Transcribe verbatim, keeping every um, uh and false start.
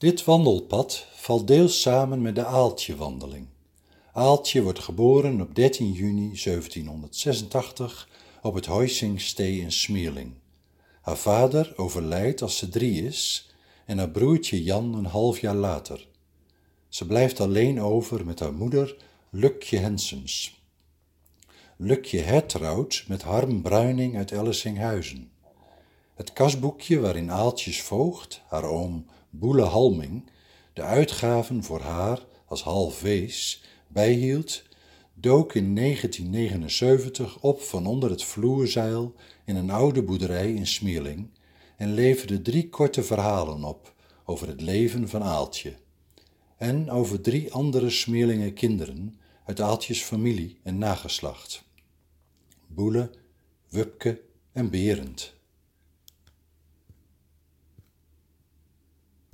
Dit wandelpad valt deels samen met de Aaltjewandeling. Aaltje wordt geboren op dertien juni zeventienhonderdzesentachtig op het Huizingstee in Smeerling. Haar vader overlijdt als ze drie is en haar broertje Jan een half jaar later. Ze blijft alleen over met haar moeder Lukje Hensens. Lukje hertrouwt met Harm Bruining uit Ellisinghuizen. Het kasboekje waarin Aaltjes voogd, haar oom Boele Halming, de uitgaven voor haar als half wees bijhield, dook in negentien negenenzeventig op van onder het vloerzeil in een oude boerderij in Smeerling en leverde drie korte verhalen op over het leven van Aaltje en over drie andere Smeerlinger kinderen uit Aaltjes familie en nageslacht: Boele, Wupke en Berend.